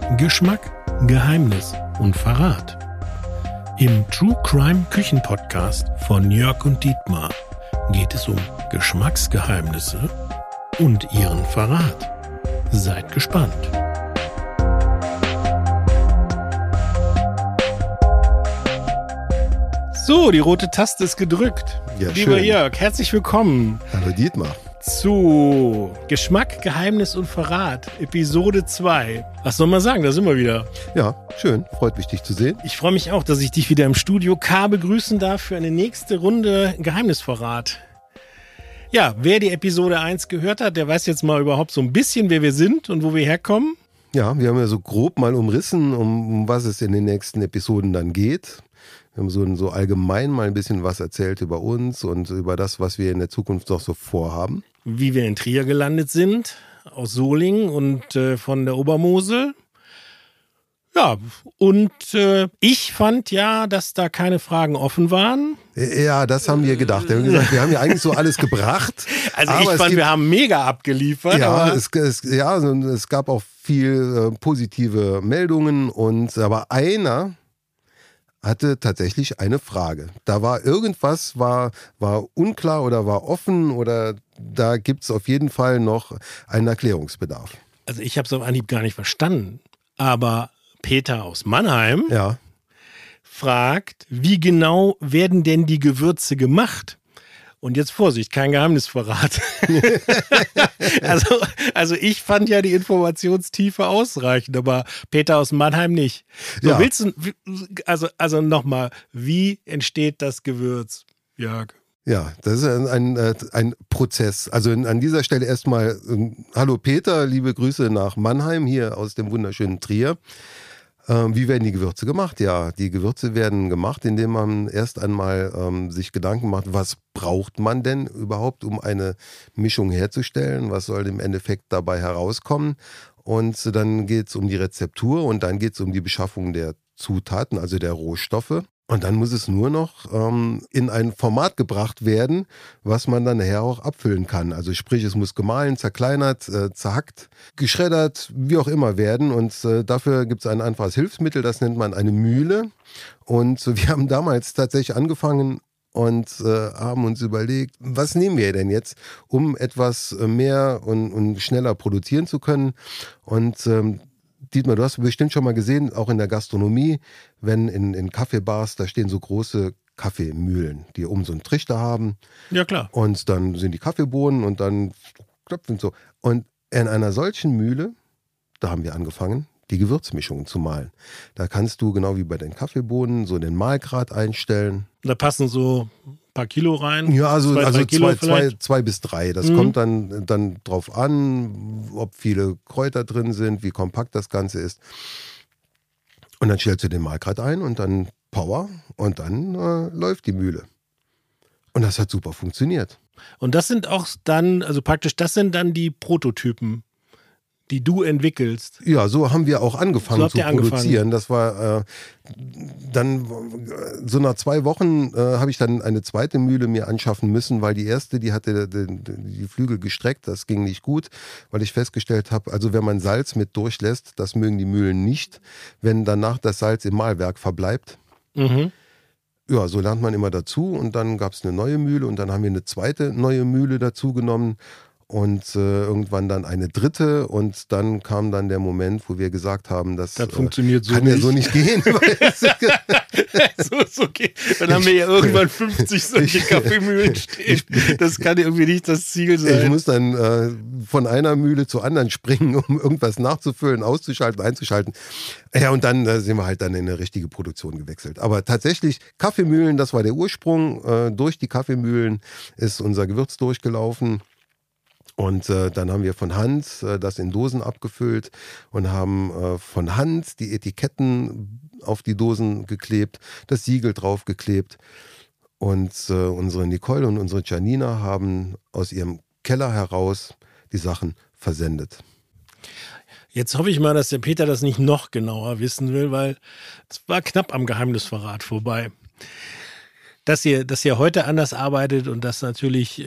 Geschmack, Geheimnis und Verrat. Im True Crime Küchen Podcast von Jörg und Dietmar geht es um Geschmacksgeheimnisse und ihren Verrat. Seid gespannt. So, die rote Taste ist gedrückt. Ja, lieber schön. Jörg, herzlich willkommen Hallo Dietmar. zu Geschmack, Geheimnis und Verrat, Episode 2. Was soll man sagen, da sind wir wieder. Ja, schön. Freut mich, dich zu sehen. Ich freue mich auch, dass ich dich wieder im Studio K begrüßen darf für eine nächste Runde Geheimnisverrat. Ja, wer die Episode 1 gehört hat, der weiß jetzt mal überhaupt so ein bisschen, wer wir sind und wo wir herkommen. Ja, wir haben ja so grob mal umrissen, um was es in den nächsten Episoden dann geht. Wir haben so allgemein mal ein bisschen was erzählt über uns und über das, was wir in der Zukunft noch so vorhaben. Wie wir in Trier gelandet sind, aus Solingen und von der Obermosel. Ja, und ich fand ja, dass da keine Fragen offen waren. Ja, das haben wir gedacht. Wir haben gesagt, wir haben ja eigentlich so alles gebracht. Also aber ich fand, wir haben mega abgeliefert. Ja, aber es gab auch viel positive Meldungen aber einer hatte tatsächlich eine Frage. Da war irgendwas, war unklar oder war offen oder da gibt es auf jeden Fall noch einen Erklärungsbedarf. Also ich habe es auf Anhieb gar nicht verstanden. Aber Peter aus Mannheim fragt, wie genau werden denn die Gewürze gemacht? Und jetzt Vorsicht, kein Geheimnisverrat. also ich fand ja die Informationstiefe ausreichend, aber Peter aus Mannheim nicht. So, Ja. willst du, also nochmal, wie entsteht das Gewürz, Jörg? Ja, das ist ein Prozess. Also an dieser Stelle erstmal, hallo Peter, liebe Grüße nach Mannheim, hier aus dem wunderschönen Trier. Wie werden die Gewürze gemacht? Ja, die Gewürze werden gemacht, indem man erst einmal sich Gedanken macht, was braucht man denn überhaupt, um eine Mischung herzustellen? Was soll im Endeffekt dabei herauskommen? Und dann geht es um die Rezeptur und dann geht es um die Beschaffung der Zutaten, also der Rohstoffe. Und dann muss es nur noch in ein Format gebracht werden, was man dann nachher auch abfüllen kann. Also sprich, es muss gemahlen, zerkleinert, zerhackt, geschreddert, wie auch immer werden. Und dafür gibt es ein einfaches Hilfsmittel, das nennt man eine Mühle. Und wir haben damals tatsächlich angefangen und haben uns überlegt, was nehmen wir denn jetzt, um etwas mehr und schneller produzieren zu können. Und Dietmar, du hast bestimmt schon mal gesehen, auch in der Gastronomie, wenn in Kaffeebars, da stehen so große Kaffeemühlen, die oben so einen Trichter haben. Ja, klar. Und dann sind die Kaffeebohnen und dann klopfen so. Und in einer solchen Mühle, da haben wir angefangen, die Gewürzmischungen zu mahlen. Da kannst du, genau wie bei den Kaffeebohnen, so den Mahlgrad einstellen. Da passen so ein paar Kilo rein. Ja, also 2-3 Kilo vielleicht. 2 bis 3. Das kommt dann drauf an, ob viele Kräuter drin sind, wie kompakt das Ganze ist. Und dann stellst du den Mahlgrad ein und dann Power und dann läuft die Mühle. Und das hat super funktioniert. Und das sind auch dann, also praktisch, das sind dann die Prototypen, die du entwickelst. Ja, so haben wir auch angefangen zu angefangen. produzieren. Das war dann so nach 2 Wochen habe ich dann eine zweite Mühle mir anschaffen müssen, weil die erste, die hatte die Flügel gestreckt. Das ging nicht gut, weil ich festgestellt habe, also wenn man Salz mit durchlässt, das mögen die Mühlen nicht, wenn danach das Salz im Mahlwerk verbleibt. Mhm. Ja, so lernt man immer dazu und dann gab es eine neue Mühle und dann haben wir eine zweite neue Mühle dazu genommen. Und irgendwann dann eine dritte und dann kam dann der Moment, wo wir gesagt haben, das funktioniert so kann nicht. ja so nicht gehen. So ist okay. Dann haben wir ja irgendwann 50 solche Kaffeemühlen stehen. Das kann irgendwie nicht das Ziel sein. Ich muss dann von einer Mühle zur anderen springen, um irgendwas nachzufüllen, auszuschalten, einzuschalten. Ja, und dann sind wir halt dann in eine richtige Produktion gewechselt. Aber tatsächlich, Kaffeemühlen, das war der Ursprung. Durch die Kaffeemühlen ist unser Gewürz durchgelaufen. Und dann haben wir von Hand das in Dosen abgefüllt und haben von Hand die Etiketten auf die Dosen geklebt, das Siegel draufgeklebt. Und unsere Nicole und unsere Janina haben aus ihrem Keller heraus die Sachen versendet. Jetzt hoffe ich mal, dass der Peter das nicht noch genauer wissen will, weil es war knapp am Geheimnisverrat vorbei. Dass ihr heute anders arbeitet und das natürlich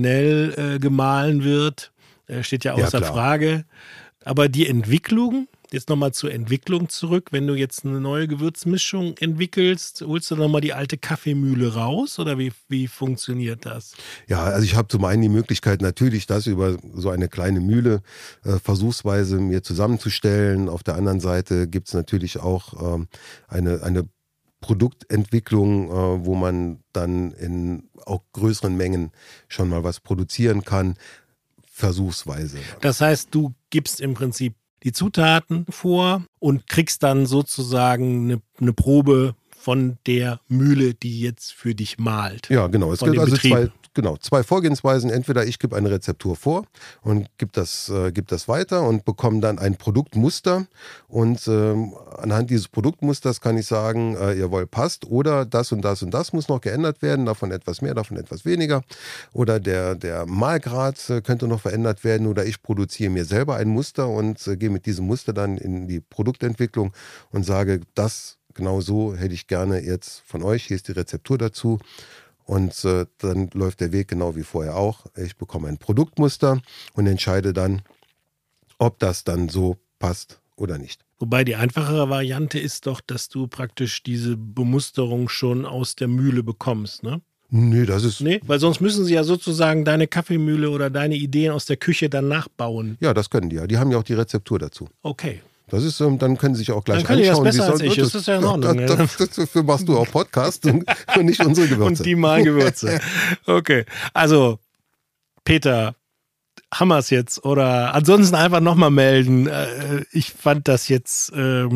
professionell gemahlen wird, steht ja außer Frage. Aber die Entwicklung Jetzt nochmal zur Entwicklung zurück. Wenn du jetzt eine neue Gewürzmischung entwickelst, holst du nochmal die alte Kaffeemühle raus oder wie funktioniert das? Ja, also ich habe zum einen die Möglichkeit natürlich, das über so eine kleine Mühle versuchsweise mir zusammenzustellen. Auf der anderen Seite gibt es natürlich auch eine Produktentwicklung, wo man dann in auch größeren Mengen schon mal was produzieren kann, versuchsweise. Das heißt, du gibst im Prinzip die Zutaten vor und kriegst dann sozusagen eine Probe von der Mühle, die jetzt für dich mahlt. Ja, genau. Es gibt also zwei Vorgehensweisen. Entweder ich gebe eine Rezeptur vor und gebe das weiter und bekomme dann ein Produktmuster. Und anhand dieses Produktmusters kann ich sagen, jawohl, passt. Oder das und das und das muss noch geändert werden. Davon etwas mehr, davon etwas weniger. Oder der Mahlgrad könnte noch verändert werden. Oder ich produziere mir selber ein Muster und gehe mit diesem Muster dann in die Produktentwicklung und sage, das genau so hätte ich gerne jetzt von euch. Hier ist die Rezeptur dazu. Und dann läuft der Weg genau wie vorher auch. Ich bekomme ein Produktmuster und entscheide dann, ob das dann so passt oder nicht. Wobei die einfachere Variante ist doch, dass du praktisch diese Bemusterung schon aus der Mühle bekommst, ne? Nee, das ist... Nee, weil sonst müssen sie ja sozusagen deine Kaffeemühle oder deine Ideen aus der Küche dann nachbauen. Ja, das können die ja. Die haben ja auch die Rezeptur dazu. Okay. Das ist, dann können sie sich auch gleich anschauen. Dann können die das besser als ich. Das ist ja in Ordnung. Dafür machst du auch Podcast und nicht unsere Gewürze. Und die Mahlgewürze. Okay, also Peter, Hammers jetzt oder ansonsten einfach nochmal melden. Ich fand das jetzt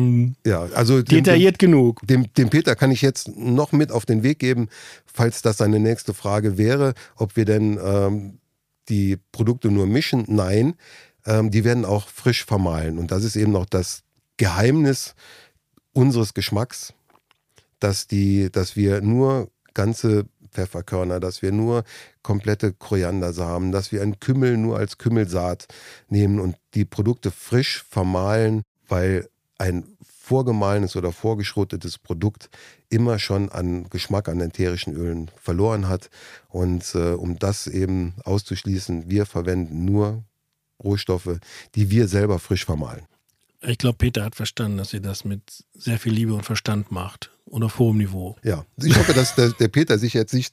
also detailliert genug. Dem Peter kann ich jetzt noch mit auf den Weg geben, falls das seine nächste Frage wäre, ob wir denn die Produkte nur mischen. Nein, die werden auch frisch vermahlen. Und das ist eben noch das Geheimnis unseres Geschmacks, dass wir nur ganze Pfefferkörner, dass wir nur komplette Koriandersamen, dass wir einen Kümmel nur als Kümmelsaat nehmen und die Produkte frisch vermahlen, weil ein vorgemahlenes oder vorgeschrottetes Produkt immer schon an Geschmack an ätherischen Ölen verloren hat. Und um das eben auszuschließen, wir verwenden nur Rohstoffe, die wir selber frisch vermahlen. Ich glaube, Peter hat verstanden, dass ihr das mit sehr viel Liebe und Verstand macht und auf hohem Niveau. Ja, ich hoffe, dass der Peter sich jetzt nicht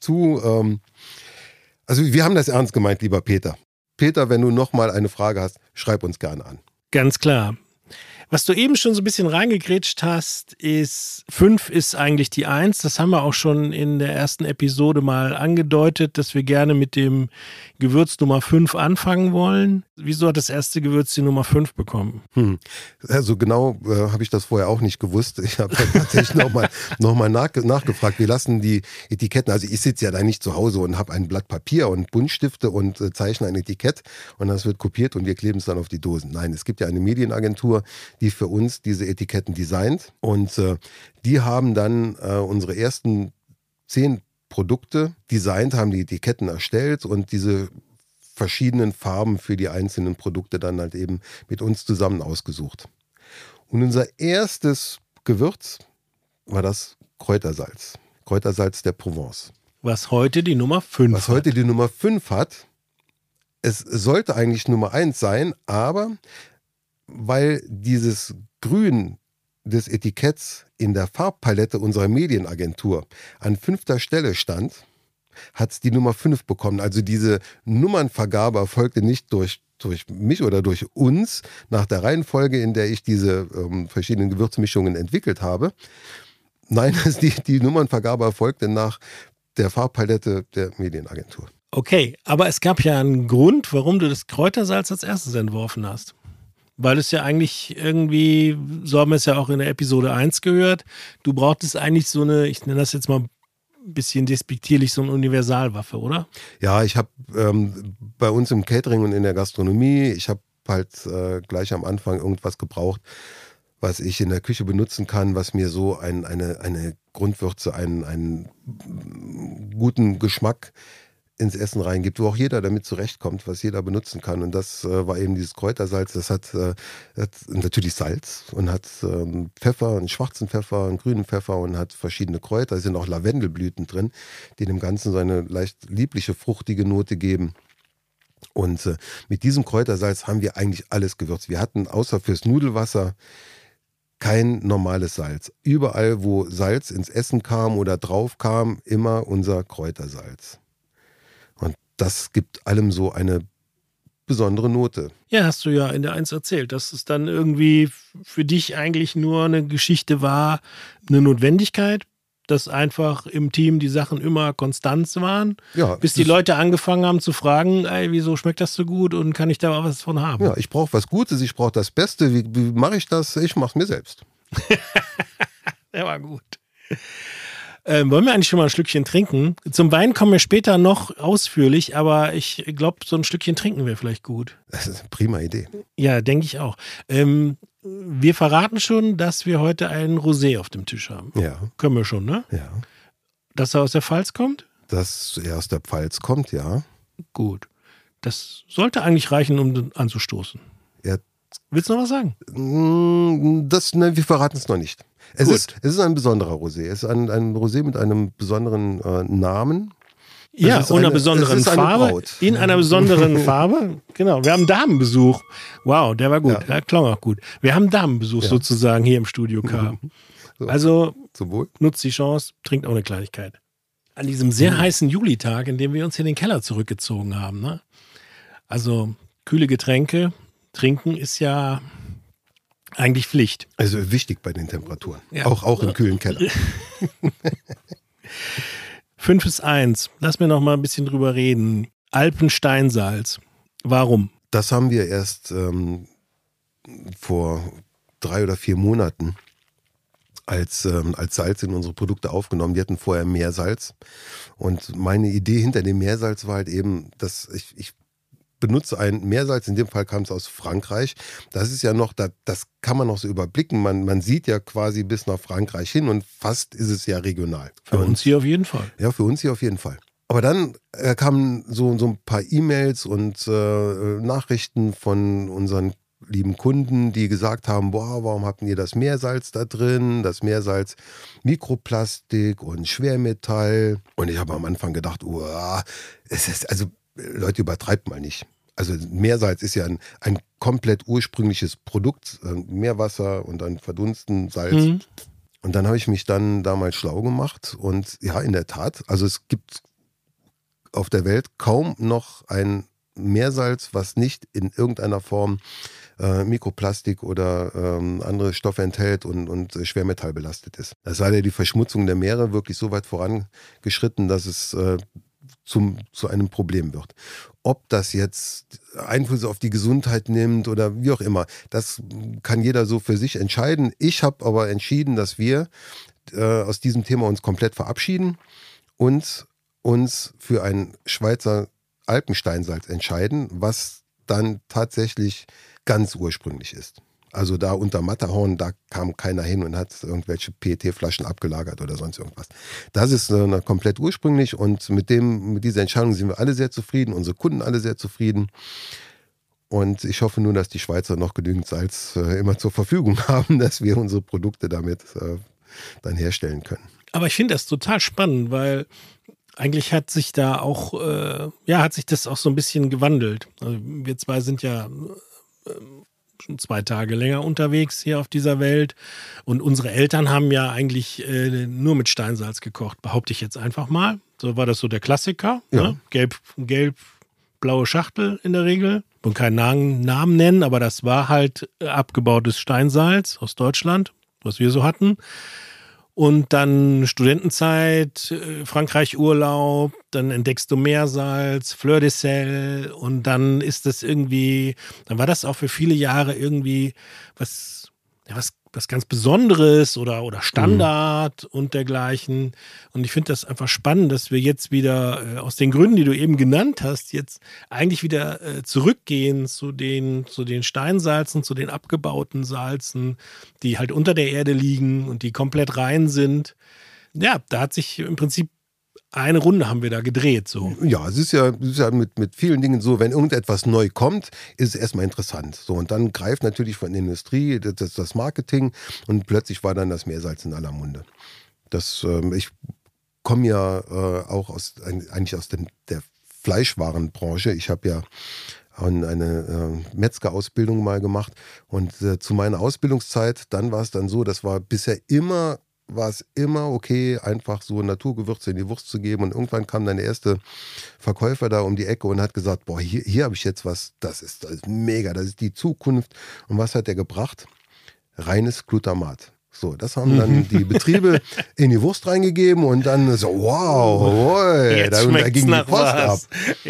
also wir haben das ernst gemeint, lieber Peter. Peter, wenn du nochmal eine Frage hast, schreib uns gerne an. Ganz klar. Was du eben schon so ein bisschen reingegrätscht hast, ist 5 ist eigentlich die 1. Das haben wir auch schon in der ersten Episode mal angedeutet, dass wir gerne mit dem Gewürz Nummer 5 anfangen wollen. Wieso hat das erste Gewürz die Nummer 5 bekommen? Also genau habe ich das vorher auch nicht gewusst. Ich habe tatsächlich nochmal nachgefragt. Wir lassen die Etiketten, also ich sitze ja da nicht zu Hause und habe ein Blatt Papier und Buntstifte und zeichne ein Etikett und das wird kopiert und wir kleben es dann auf die Dosen. Nein, es gibt ja eine Medienagentur, die für uns diese Etiketten designt und die haben dann unsere ersten 10 Produkte designt, haben die Etiketten erstellt und diese verschiedenen Farben für die einzelnen Produkte dann halt eben mit uns zusammen ausgesucht. Und unser erstes Gewürz war das Kräutersalz. Kräutersalz der Provence. Was heute die Nummer 5 hat. Was heute die Nummer 5 hat. Es sollte eigentlich Nummer 1 sein, aber weil dieses Grün des Etiketts in der Farbpalette unserer Medienagentur an 5. Stelle stand, hat es die Nummer 5 bekommen. Also diese Nummernvergabe erfolgte nicht durch mich oder durch uns nach der Reihenfolge, in der ich diese verschiedenen Gewürzmischungen entwickelt habe. Nein, die Nummernvergabe erfolgte nach der Farbpalette der Medienagentur. Okay, aber es gab ja einen Grund, warum du das Kräutersalz als erstes entworfen hast. Weil es ja eigentlich irgendwie, so haben wir es ja auch in der Episode 1 gehört, du brauchtest eigentlich so eine, ich nenne das jetzt mal ein bisschen despektierlich, so eine Universalwaffe, oder? Ja, ich habe bei uns im Catering und in der Gastronomie, ich habe halt gleich am Anfang irgendwas gebraucht, was ich in der Küche benutzen kann, was mir so eine Grundwürze, einen guten Geschmack ins Essen reingibt, wo auch jeder damit zurechtkommt, was jeder benutzen kann. Und das war eben dieses Kräutersalz. Das hat natürlich Salz und hat Pfeffer, einen schwarzen Pfeffer, einen grünen Pfeffer und hat verschiedene Kräuter. Es sind auch Lavendelblüten drin, die dem Ganzen so eine leicht liebliche, fruchtige Note geben. Und mit diesem Kräutersalz haben wir eigentlich alles gewürzt. Wir hatten außer fürs Nudelwasser kein normales Salz. Überall, wo Salz ins Essen kam oder drauf kam, immer unser Kräutersalz. Und das gibt allem so eine besondere Note. Ja, hast du ja in der 1 erzählt, dass es dann irgendwie für dich eigentlich nur eine Geschichte war, eine Notwendigkeit, dass einfach im Team die Sachen immer konstant waren, Ja, bis die Leute angefangen haben zu fragen, ey, wieso schmeckt das so gut und kann ich da auch was von haben? Ja, ich brauche was Gutes, ich brauche das Beste. Wie mache ich das? Ich mache es mir selbst. Der war gut. Wollen wir eigentlich schon mal ein Schlückchen trinken? Zum Wein kommen wir später noch ausführlich, aber ich glaube, so ein Stückchen trinken wäre vielleicht gut. Das ist eine prima Idee. Ja, denke ich auch. Wir verraten schon, dass wir heute einen Rosé auf dem Tisch haben. Ja. Können wir schon, ne? Ja. Dass er aus der Pfalz kommt? Dass er aus der Pfalz kommt, ja. Gut. Das sollte eigentlich reichen, um anzustoßen. Ja. Willst du noch was sagen? Wir verraten es noch nicht. Es Gut. ist ein besonderer Rosé. Es ist ein Rosé mit einem besonderen Namen. Ja, und einer besonderen es ist eine Farbe. Braut. In einer besonderen Farbe. Genau. Wir haben Damenbesuch. Wow, der war gut. Ja. Der klang auch gut. Wir haben Damenbesuch sozusagen hier im Studio K. So. Also Zum Wohl. nutzt die Chance, trinkt auch eine Kleinigkeit. An diesem sehr heißen Julitag, in dem wir uns in den Keller zurückgezogen haben. Ne? Also kühle Getränke trinken ist ja eigentlich Pflicht. Also wichtig bei den Temperaturen. Ja. Auch im kühlen Keller. 5:1. Lass mir noch mal ein bisschen drüber reden. Alpensteinsalz. Warum? Das haben wir erst vor 3 oder 4 Monaten als Salz in unsere Produkte aufgenommen. Die hatten vorher Meersalz. Und meine Idee hinter dem Meersalz war halt eben, dass ich benutze ein Meersalz, in dem Fall kam es aus Frankreich. Das ist ja noch, das kann man noch so überblicken. Man sieht ja quasi bis nach Frankreich hin und fast ist es ja regional. Für uns hier auf jeden Fall. Ja, für uns hier auf jeden Fall. Aber dann kamen so ein paar E-Mails und Nachrichten von unseren lieben Kunden, die gesagt haben, boah, warum habt ihr das Meersalz da drin? Das Meersalz Mikroplastik und Schwermetall. Und ich habe am Anfang gedacht, es ist, also Leute, übertreibt mal nicht. Also Meersalz ist ja ein komplett ursprüngliches Produkt, Meerwasser und dann verdunsten Salz. Mhm. Und dann habe ich mich dann damals schlau gemacht und ja, in der Tat, also es gibt auf der Welt kaum noch ein Meersalz, was nicht in irgendeiner Form Mikroplastik oder andere Stoffe enthält und Schwermetall belastet ist. Das sei ja die Verschmutzung der Meere wirklich so weit vorangeschritten, dass es zu einem Problem wird. Ob das jetzt Einflüsse auf die Gesundheit nimmt oder wie auch immer, das kann jeder so für sich entscheiden. Ich habe aber entschieden, dass wir aus diesem Thema uns komplett verabschieden und uns für ein Schweizer Alpensteinsalz entscheiden, was dann tatsächlich ganz ursprünglich ist. Also da unter Matterhorn, da kam keiner hin und hat irgendwelche PET-Flaschen abgelagert oder sonst irgendwas. Das ist komplett ursprünglich und mit dieser Entscheidung sind wir alle sehr zufrieden, unsere Kunden alle sehr zufrieden. Und ich hoffe nur, dass die Schweizer noch genügend Salz immer zur Verfügung haben, dass wir unsere Produkte damit dann herstellen können. Aber ich finde das total spannend, weil eigentlich hat sich da auch, hat sich das auch so ein bisschen gewandelt. Also wir zwei sind ja schon 2 Tage länger unterwegs hier auf dieser Welt. Und unsere Eltern haben ja eigentlich nur mit Steinsalz gekocht, behaupte ich jetzt einfach mal. So war das so der Klassiker. Ja. Ne? Gelb-blaue Schachtel in der Regel. Und keinen Namen nennen, aber das war halt abgebautes Steinsalz aus Deutschland, was wir so hatten. Und dann Studentenzeit, Frankreich-Urlaub, dann entdeckst du Meersalz, Fleur de Sel und dann ist das irgendwie, dann war das auch für viele Jahre irgendwie was ganz Besonderes oder Standard und dergleichen. Und ich finde das einfach spannend, dass wir jetzt wieder aus den Gründen, die du eben genannt hast, jetzt eigentlich wieder zurückgehen zu den Steinsalzen, zu den abgebauten Salzen, die halt unter der Erde liegen und die komplett rein sind. Ja, da hat sich im Prinzip eine Runde haben wir da gedreht. So. Ja, es ist ja mit vielen Dingen so, wenn irgendetwas neu kommt, ist es erstmal interessant. So, und dann greift natürlich von der Industrie das Marketing und plötzlich war dann das Meersalz in aller Munde. Ich komme ja auch eigentlich aus der Fleischwarenbranche. Ich habe ja eine Metzgerausbildung mal gemacht und zu meiner Ausbildungszeit, dann war es dann so, das war bisher immer okay, einfach so Naturgewürze in die Wurst zu geben. Und irgendwann kam dann der erste Verkäufer da um die Ecke und hat gesagt, boah, hier habe ich jetzt was, das ist mega, das ist die Zukunft. Und was hat der gebracht? Reines Glutamat. So, das haben dann die Betriebe in die Wurst reingegeben und dann so, wow, da ging die Post ab.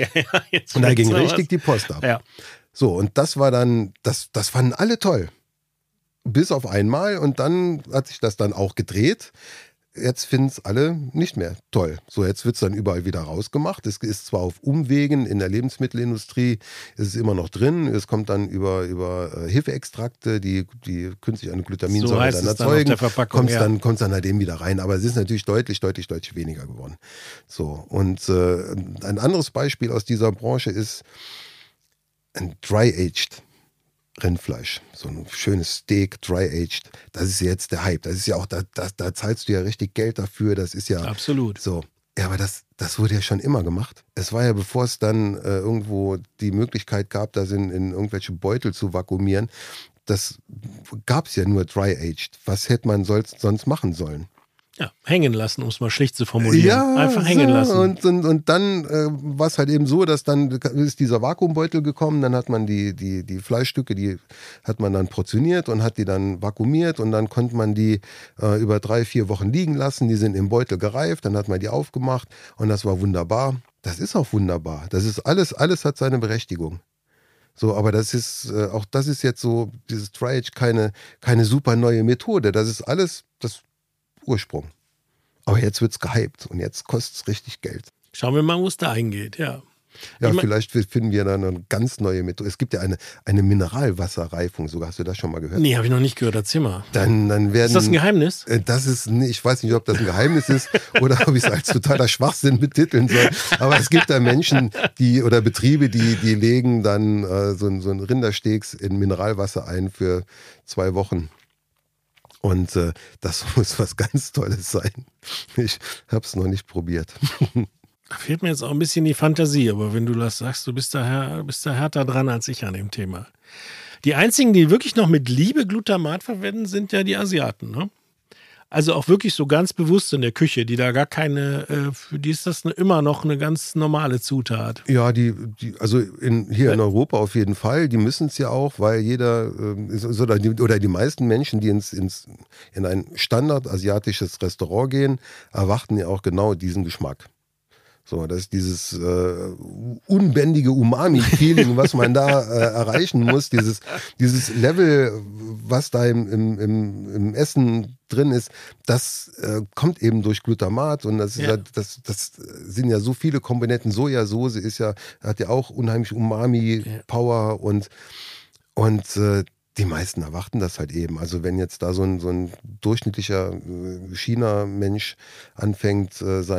Und da ging richtig die Post ab. Ja. So, und das war dann, das fanden alle toll. Bis auf einmal und dann hat sich das dann auch gedreht. Jetzt finden es alle nicht mehr toll. So, jetzt wird es dann überall wieder rausgemacht. Es ist zwar auf Umwegen, in der Lebensmittelindustrie ist es immer noch drin. Es kommt dann über Hefeextrakte, die künstlich eine Glutaminsäure dann erzeugen. Kommt dann halt eben wieder rein. Aber es ist natürlich deutlich weniger geworden. So, und ein anderes Beispiel aus dieser Branche ist ein Dry-Aged Rindfleisch, so ein schönes Steak, dry-aged, das ist jetzt der Hype. Das ist ja auch, da zahlst du ja richtig Geld dafür, das ist ja absolut so. Ja, aber das wurde ja schon immer gemacht. Es war ja, bevor es dann irgendwo die Möglichkeit gab, das in irgendwelche Beutel zu vakuumieren, das gab es ja nur dry-aged. Was hätte man sonst machen sollen? Ja, hängen lassen, um es mal schlicht zu formulieren. Ja, einfach hängen lassen. Und dann war es halt eben so, dass dann ist dieser Vakuumbeutel gekommen, dann hat man die Fleischstücke, die hat man dann portioniert und hat die dann vakuumiert und dann konnte man die über 3-4 Wochen liegen lassen, die sind im Beutel gereift, dann hat man die aufgemacht und das war wunderbar. Das ist auch wunderbar. Das ist alles hat seine Berechtigung. So, aber das ist jetzt so, dieses Dry-Age keine super neue Methode. Das ist alles das Ursprung. Aber jetzt wird es gehypt und jetzt kostet es richtig Geld. Schauen wir mal, wo es da eingeht, ja. Ja, vielleicht finden wir dann eine ganz neue Methode. Es gibt ja eine Mineralwasserreifung sogar. Hast du das schon mal gehört? Nee, habe ich noch nicht gehört. Erzähl mal. Dann werden, ist das ein Geheimnis? Ich weiß nicht, ob das ein Geheimnis ist oder ob ich es als totaler Schwachsinn betiteln soll. Aber es gibt da Menschen, oder Betriebe, die legen dann so ein Rindersteaks in Mineralwasser ein für 2 Wochen. Und das muss was ganz Tolles sein. Ich habe es noch nicht probiert. Da fehlt mir jetzt auch ein bisschen die Fantasie, aber wenn du das sagst, du bist da härter dran als ich an dem Thema. Die einzigen, die wirklich noch mit Liebe Glutamat verwenden, sind ja die Asiaten, ne? Also auch wirklich so ganz bewusst in der Küche, die da gar keine, für die ist das immer noch eine ganz normale Zutat. Ja, also hier in Europa auf jeden Fall, die müssen es ja auch, weil jeder, oder die meisten Menschen, die in ein standardasiatisches Restaurant gehen, erwarten ja auch genau diesen Geschmack. So, das ist dieses unbändige Umami-Feeling, was man da erreichen muss, dieses Level, was da im Essen drin ist, das kommt eben durch Glutamat und das sind ja so viele Komponenten. Sojasauce hat ja auch unheimlich Umami-Power und die meisten erwarten das halt eben. Also wenn jetzt da so ein durchschnittlicher China-Mensch anfängt,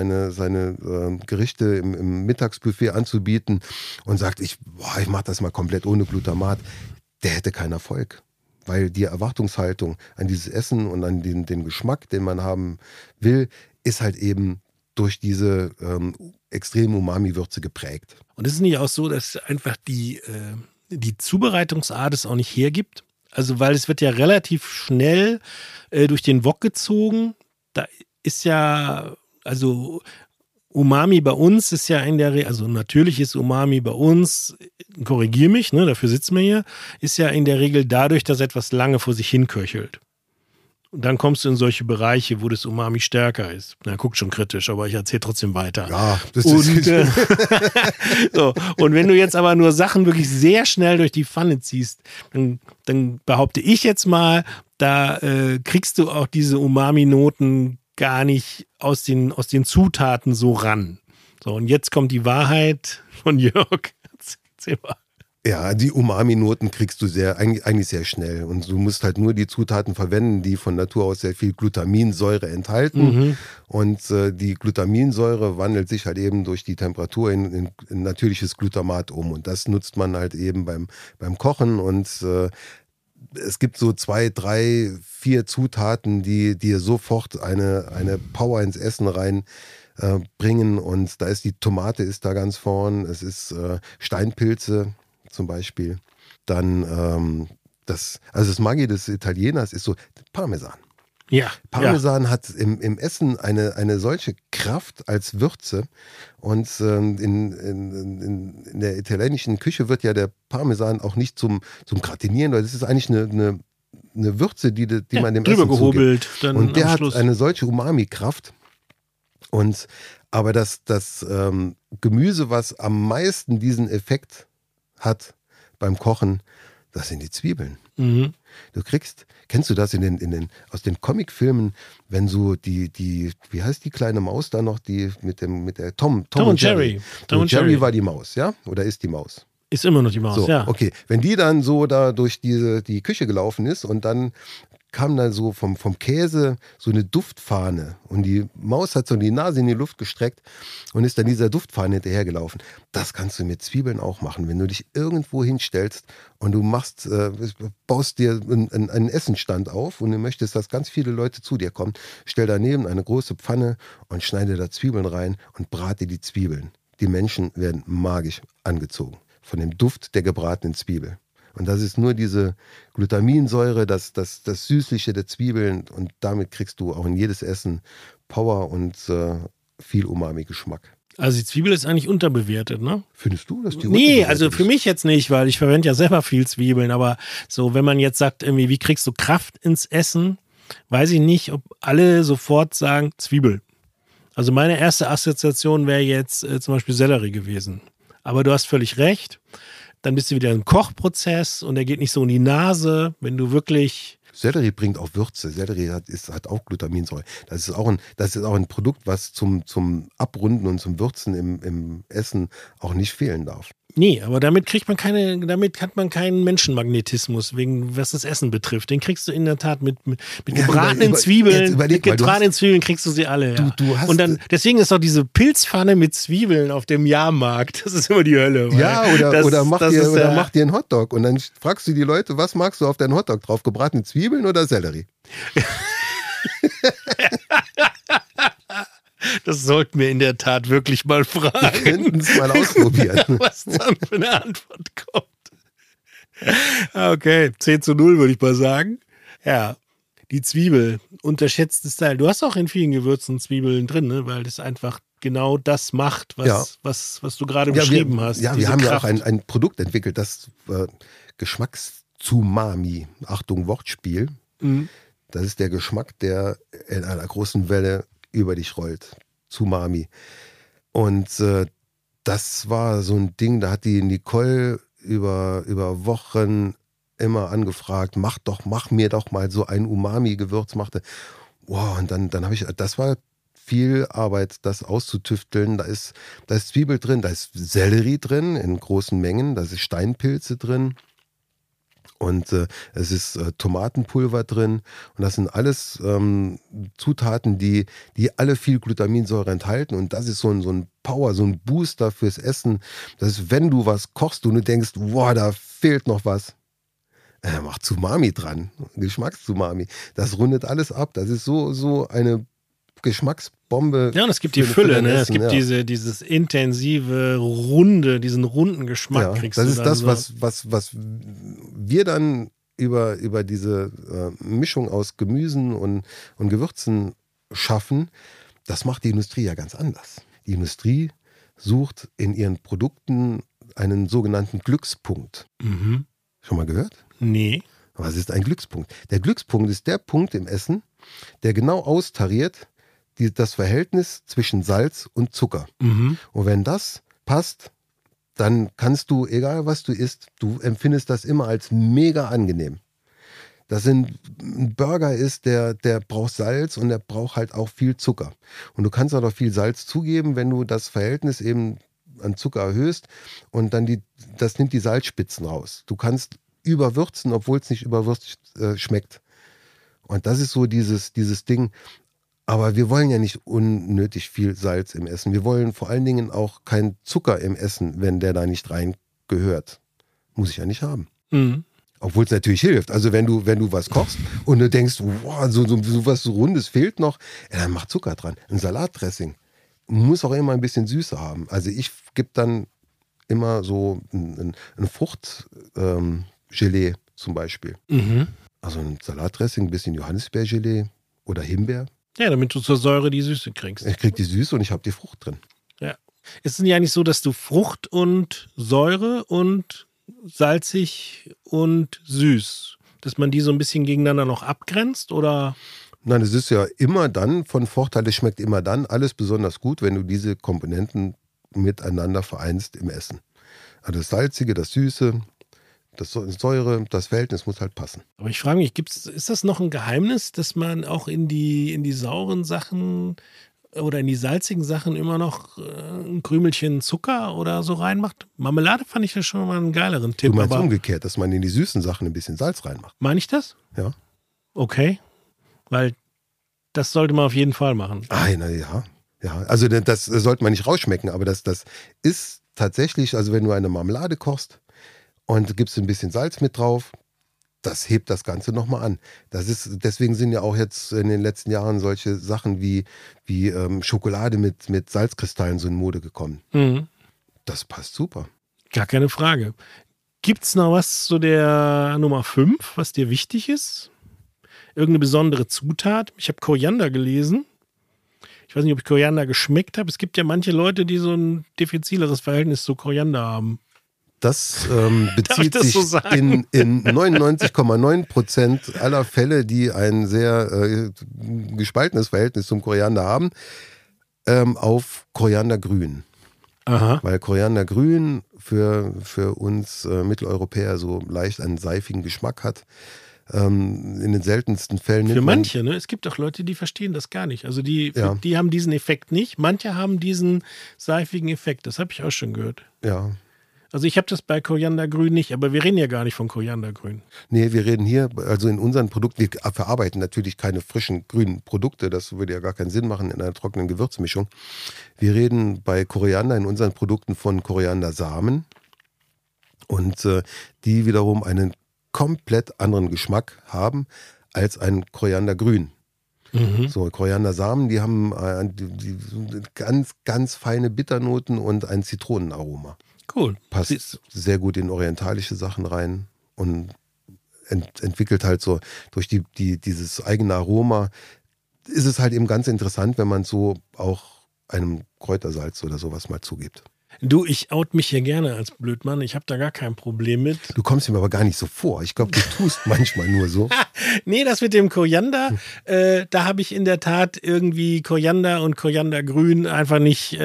seine Gerichte im Mittagsbuffet anzubieten und sagt, ich mache das mal komplett ohne Glutamat, der hätte keinen Erfolg. Weil die Erwartungshaltung an dieses Essen und an den Geschmack, den man haben will, ist halt eben durch diese extreme Umami-Würze geprägt. Und ist es nicht auch so, dass einfach die Zubereitungsart es auch nicht hergibt? Also, weil es wird ja relativ schnell durch den Wok gezogen. Da ist ja, also Umami bei uns ist ja in der Regel, also natürlich ist Umami bei uns, korrigier mich, ne, dafür sitzen wir hier, ist ja in der Regel dadurch, dass etwas lange vor sich hin köchelt. Und dann kommst du in solche Bereiche, wo das Umami stärker ist. Na, guckt schon kritisch, aber ich erzähle trotzdem weiter. Ja, das ist so. Und wenn du jetzt aber nur Sachen wirklich sehr schnell durch die Pfanne ziehst, dann behaupte ich jetzt mal, da kriegst du auch diese Umami-Noten gar nicht aus den Zutaten so ran. So, und jetzt kommt die Wahrheit von Jörg. Erzähl mal. Ja, die Umami-Noten kriegst du eigentlich sehr schnell. Und du musst halt nur die Zutaten verwenden, die von Natur aus sehr viel Glutaminsäure enthalten. Mhm. Und die Glutaminsäure wandelt sich halt eben durch die Temperatur in natürliches Glutamat um. Und das nutzt man halt eben beim Kochen. Und es gibt so 2, 3, 4 Zutaten, die dir sofort eine Power ins Essen rein bringen. Und da ist die Tomate ist da ganz vorn. Es ist Steinpilze zum Beispiel. Dann das Maggi des Italieners ist so Parmesan. Ja. Parmesan hat im Essen eine solche Kraft als Würze. Und in der italienischen Küche wird ja der Parmesan auch nicht zum Gratinieren. Das ist eigentlich eine Würze, die man dem drüber Essen gehobelt. zugibt. Dann und der am Schluss hat eine solche Umami-Kraft. Aber das Gemüse, was am meisten diesen Effekt hat beim Kochen, das sind die Zwiebeln. Mhm. Kennst du das aus den Comicfilmen, wenn so wie heißt die kleine Maus da noch, die mit der Tom und Jerry. Tom und Jerry war die Maus, ja? Oder ist die Maus? Ist immer noch die Maus, so, ja. Okay, wenn die dann so da durch die Küche gelaufen ist und dann kam dann so vom Käse so eine Duftfahne und die Maus hat so die Nase in die Luft gestreckt und ist dann dieser Duftfahne hinterhergelaufen. Das kannst du mit Zwiebeln auch machen. Wenn du dich irgendwo hinstellst und du baust dir einen Essenstand auf und du möchtest, dass ganz viele Leute zu dir kommen, stell daneben eine große Pfanne und schneide da Zwiebeln rein und brate die Zwiebeln. Die Menschen werden magisch angezogen von dem Duft der gebratenen Zwiebel. Und das ist nur diese Glutaminsäure, das Süßliche der Zwiebeln. Und damit kriegst du auch in jedes Essen Power und viel Umami-Geschmack. Also die Zwiebel ist eigentlich unterbewertet, ne? Findest du, dass die Nee, also für mich jetzt nicht, weil ich verwende ja selber viel Zwiebeln. Aber so, wenn man jetzt sagt, irgendwie, wie kriegst du Kraft ins Essen, weiß ich nicht, ob alle sofort sagen Zwiebel. Also meine erste Assoziation wäre jetzt zum Beispiel Sellerie gewesen. Aber du hast völlig recht. Dann bist du wieder im Kochprozess und der geht nicht so in die Nase, wenn du wirklich... Sellerie bringt auch Würze. Sellerie hat auch Glutaminsäure. Das ist auch ein Produkt, was zum Abrunden und zum Würzen im Essen auch nicht fehlen darf. Nee, aber damit hat man keinen Menschenmagnetismus, was das Essen betrifft. Den kriegst du in der Tat mit gebratenen Zwiebeln. Mit gebratenen Zwiebeln kriegst du sie alle. Ja. Und dann, deswegen ist auch diese Pilzpfanne mit Zwiebeln auf dem Jahrmarkt, das ist immer die Hölle. Ja, oder mach dir einen Hotdog und dann fragst du die Leute, was magst du auf deinen Hotdog drauf? Gebratene Zwiebeln oder Sellerie? Das sollten wir in der Tat wirklich mal fragen. Wir könnten es mal ausprobieren. Was dann für eine Antwort kommt. Okay, 10:0 würde ich mal sagen. Ja, die Zwiebel, unterschätztes Teil. Du hast auch in vielen Gewürzen Zwiebeln drin, ne? Weil das einfach genau das macht, was du gerade beschrieben hast. Ja, wir haben ja auch ein Produkt entwickelt, das Geschmacks-Tsumami. Achtung, Wortspiel. Mhm. Das ist der Geschmack, der in einer großen Welle über dich rollt. Tsumami. Und das war so ein Ding, da hat die Nicole über Wochen immer angefragt, mach mir doch mal so ein Umami-Gewürz, machte. Wow, und dann habe ich, das war viel Arbeit, das auszutüfteln. Da ist Zwiebel drin, da ist Sellerie drin in großen Mengen, da ist Steinpilze drin. Und es ist Tomatenpulver drin und das sind alles Zutaten, die alle viel Glutaminsäure enthalten und das ist so ein Power, so ein Booster fürs Essen. Das ist, wenn du was kochst und du denkst, wow, da fehlt noch was, mach Tsumami dran, Geschmacks-Tsumami. Das rundet alles ab. Das ist so eine Geschmacksbombe. Ja, und es gibt die Fülle, ne? Es gibt dieses intensive, diesen runden Geschmack. Ja, kriegst das du ist dann das, so. was wir dann über diese Mischung aus Gemüsen und Gewürzen schaffen. Das macht die Industrie ja ganz anders. Die Industrie sucht in ihren Produkten einen sogenannten Glückspunkt. Mhm. Schon mal gehört? Nee. Was ist ein Glückspunkt? Der Glückspunkt ist der Punkt im Essen, der genau austariert das Verhältnis zwischen Salz und Zucker. Mhm. Und wenn das passt, dann kannst du, egal was du isst, du empfindest das immer als mega angenehm. Dass ein Burger ist, der braucht Salz und der braucht halt auch viel Zucker. Und du kannst auch viel Salz zugeben, wenn du das Verhältnis eben an Zucker erhöhst und dann das nimmt die Salzspitzen raus. Du kannst überwürzen, obwohl es nicht überwürzt schmeckt. Und das ist so dieses Ding. Aber wir wollen ja nicht unnötig viel Salz im Essen. Wir wollen vor allen Dingen auch keinen Zucker im Essen, wenn der da nicht rein gehört. Muss ich ja nicht haben. Mhm. Obwohl es natürlich hilft. Also wenn du was kochst und du denkst, wow, so was Rundes fehlt noch, dann mach Zucker dran. Ein Salatdressing. muss auch immer ein bisschen Süße haben. Also ich gebe dann immer so ein Fruchtgelee zum Beispiel. Also ein Salatdressing, ein bisschen Johannisbeergelee oder Himbeer. Ja, damit du zur Säure die Süße kriegst. Ich kriege die Süße und ich habe die Frucht drin. Ja. Es ist ja nicht so, dass du Frucht und Säure und salzig und süß, dass man die so ein bisschen gegeneinander noch abgrenzt, oder? Nein, es ist ja immer dann von Vorteil, es schmeckt immer dann alles besonders gut, wenn du diese Komponenten miteinander vereinst im Essen. Also das Salzige, das Süße, das Säure, das Verhältnis muss halt passen. Aber ich frage mich, ist das noch ein Geheimnis, dass man auch in die sauren Sachen oder in die salzigen Sachen immer noch ein Krümelchen Zucker oder so reinmacht? Marmelade fand ich ja schon mal einen geileren Tipp. Du meinst umgekehrt, dass man in die süßen Sachen ein bisschen Salz reinmacht? Meine ich das? Ja. Okay, weil das sollte man auf jeden Fall machen. Ja. Also das sollte man nicht rausschmecken, aber das ist tatsächlich, also wenn du eine Marmelade kochst und gibst ein bisschen Salz mit drauf, das hebt das Ganze nochmal an. Deswegen sind ja auch jetzt in den letzten Jahren solche Sachen wie Schokolade mit Salzkristallen so in Mode gekommen. Das passt super. Gar keine Frage. Gibt es noch was zu der Nummer 5, was dir wichtig ist? Irgendeine besondere Zutat? Ich habe Koriander gelesen. Ich weiß nicht, ob ich Koriander geschmeckt habe. Es gibt ja manche Leute, die so ein diffizileres Verhältnis zu Koriander haben. Das bezieht sich in 99,9% aller Fälle, die ein sehr gespaltenes Verhältnis zum Koriander haben, auf Koriandergrün. Aha. Weil Koriandergrün für uns Mitteleuropäer so leicht einen seifigen Geschmack hat. In den seltensten Fällen. Für manche, ne? Es gibt auch Leute, die verstehen das gar nicht. Also die haben diesen Effekt nicht. Manche haben diesen seifigen Effekt. Das habe ich auch schon gehört. Ja. Also ich habe das bei Koriandergrün nicht, aber wir reden ja gar nicht von Koriandergrün. Nee, wir reden hier, also in unseren Produkten, wir verarbeiten natürlich keine frischen grünen Produkte, das würde ja gar keinen Sinn machen in einer trockenen Gewürzmischung. Wir reden bei Koriander in unseren Produkten von Koriandersamen und die wiederum einen komplett anderen Geschmack haben als ein Koriandergrün. So, Koriandersamen, die haben die ganz, ganz feine Bitternoten und ein Zitronenaroma. Cool. Passt sehr gut in orientalische Sachen rein und entwickelt halt so durch dieses eigene Aroma. Ist es halt eben ganz interessant, wenn man so auch einem Kräutersalz oder sowas mal zugibt. Du, ich out mich hier gerne als Blödmann. Ich habe da gar kein Problem mit. Du kommst mir aber gar nicht so vor. Ich glaube, du tust manchmal nur so. Nee, das mit dem Koriander, da habe ich in der Tat irgendwie Koriander und Koriandergrün einfach nicht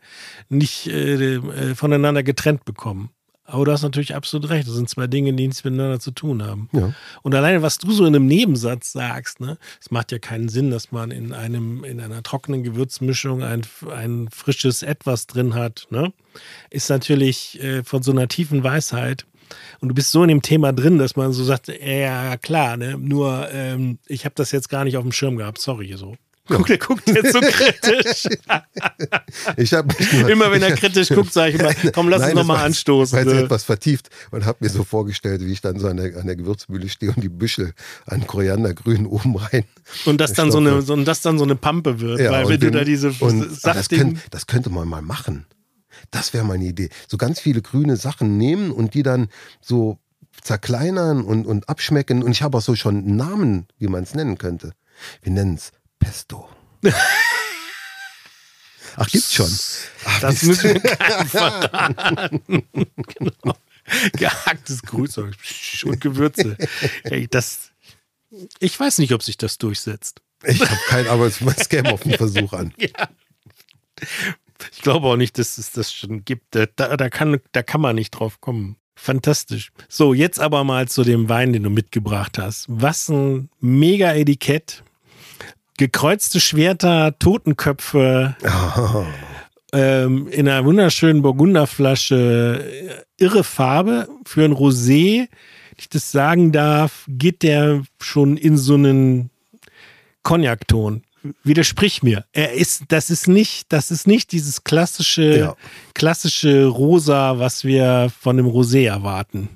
voneinander getrennt bekommen. Aber du hast natürlich absolut recht. Das sind zwei Dinge, die nichts miteinander zu tun haben. Ja. Und alleine, was du so in einem Nebensatz sagst, ne, es macht ja keinen Sinn, dass man in einer trockenen Gewürzmischung ein frisches Etwas drin hat, ne? Ist natürlich von so einer tiefen Weisheit. Und du bist so in dem Thema drin, dass man so sagt, ja klar, ne? Nur ich habe das jetzt gar nicht auf dem Schirm gehabt. Sorry, so. Ja. Der guckt jetzt so kritisch. Immer wenn er kritisch guckt, sage ich immer, komm, lass uns nochmal anstoßen. Ich war jetzt etwas vertieft und habe mir so vorgestellt, wie ich dann so an der Gewürzmühle stehe und die Büschel an Koriandergrün oben rein. Und das dann so eine Pampe wird, ja, weil wenn du da diese saftigen... Das könnte man mal machen. Das wäre meine Idee. So ganz viele grüne Sachen nehmen und die dann so zerkleinern und abschmecken. Und ich habe auch so schon einen Namen, wie man es nennen könnte. Wir nennen es Pesto. Ach, gibt's schon. Ach, das müssen wir keinem verraten. Genau. Gehacktes Grünzeug und Gewürze. Hey, ich weiß nicht, ob sich das durchsetzt. Ich habe keinen, aber es käme auf den Versuch an. Ja. Ich glaube auch nicht, dass es das schon gibt. Da kann man nicht drauf kommen. Fantastisch. So, jetzt aber mal zu dem Wein, den du mitgebracht hast. Was ein mega Etikett. Gekreuzte Schwerter, Totenköpfe, in einer wunderschönen Burgunderflasche, irre Farbe. Für ein Rosé, wenn ich das sagen darf, geht der schon in so einen Cognac-Ton. Widersprich mir. Das ist nicht dieses klassische Rosa, was wir von dem Rosé erwarten.